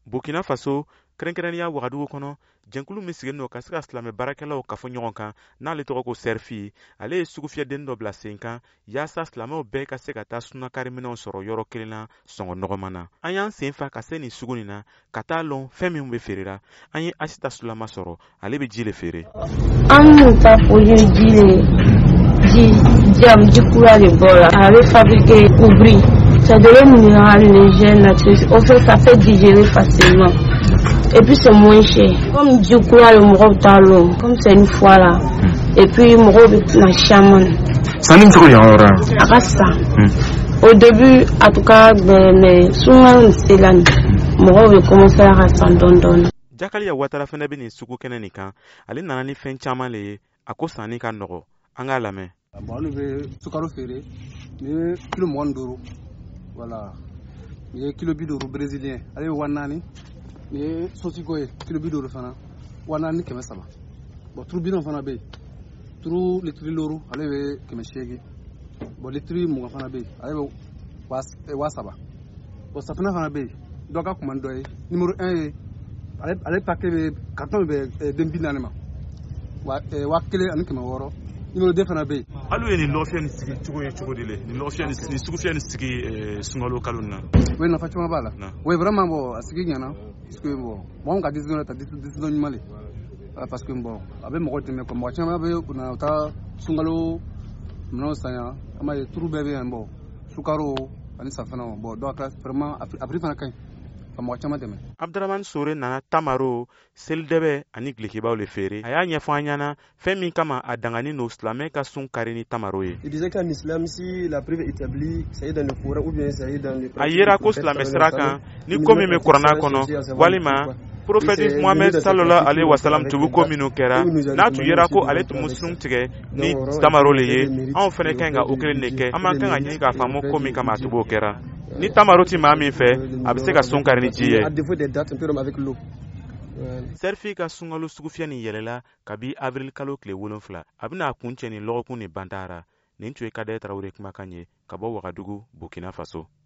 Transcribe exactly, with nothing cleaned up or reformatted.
Burkina Faso kɛrɛnkɛrɛnnenya Wagadugu kɔnɔ jɛnkulu min sigilen don ka se ka silamɛ baarakɛlaw kafo ɲɔgɔn kan n'ale tɔgɔ ko Serfi ale ye sugufiyɛden dɔ bila sen kan yaasa silamɛw bɛɛ ka se ka taa sunakariminɛw sɔrɔ yɔrɔ kelen na sɔngɔ nɔgɔman na. An y'an sen fa ka se nin sugu nin na ka taa lɔn fɛn min bɛ feerera. An ye Asita Sulama sɔrɔ ale bɛ ji le feere. An m'u ta fo ye ji le ji jam ji kura de bɔra a bɛ fabriquer ouvri. Ça devrait minéral léger naturel. Au fait, ça fait digérer facilement. Et puis c'est moins cher. Comme du coup, le moro talon, comme c'est une fois là. Et puis moro na chaman. Ça n'est pas rien. Rasta. Au début, en tout cas, mais souvent c'est là. Moro veut commencer à rester don don. Jakali Ouattara fana bɛ nin sugu kɛnɛ nin kan. Ale nana ni fɛn caman le ye. A ko sanni ka nɔgɔ. An k'a lamɛn. Bon, olu bɛ sukaro feere ni kilo mugan ni duuru. Voilà. Il y a kilo bidoro brésilien. Allez, wanani. Il y a sotiko kilo bidoro fana. Wanani keme saba. Bon, tout bidon fana be. Tout les tri loro. Allez, keme shege. Bon, les tri muga fana be. Allez, was wasaba. Bon, ça fana fana be. Donc, à commando numéro un. Allez, allez paquet carton be dembinanema. Wa wa kele ani keme woro. Numéro deux fana be. Alu ni lofia ni sigi chugo ye chugo dile ni lofia ni ni sugufia ni sigi sungalo kaluna. Oui, na fatima bala. Oui, vraiment bon, asigi nyana parce que bon, moi on a décision ta décision ni malé. Parce que bon, avec mo ko comme moi chama be na ta sungalo non sanya ama ye turu bebe bon. Sukaro ani safana bon, donc vraiment après fana kan. Abdraman Sore nana Tamaro seldebe ani glikibaw le feere a y'a ɲɛfɔ an ɲɛna fɛn min kama a dangani no silamɛ ka sun kari ni Tamaro ye. Il disait qu'en islam si la preuve est établie, ça y est dans le Coran ou bien ça y est dans le. A yera ko silamɛ sira kan ni ko min bɛ kuranna kɔnɔ walima Prophète Mohamed sallallahu alaihi wasallam tubu ko minnu kɛra n'a tun yera ko ale tun sun tigɛ ni Tamaro le ye anw fɛnɛ kan ka o kelen de kɛ an man kan ka ɲini k'a faamu ko min kama a tubu kɛra. Ni Tamaro ti maa min fɛ a bɛ se ka sun kari ni ji ye. Serfi ka sunkalo sugufiyɛ nin yɛlɛla kabi avril kalo tile wolonfila a bɛna kun cɛ ni lɔgɔkun ni bantara nin tun ye Kadɛrɛ Tarawele kumakan ye ka bɔ Wagadugu Burkina Faso.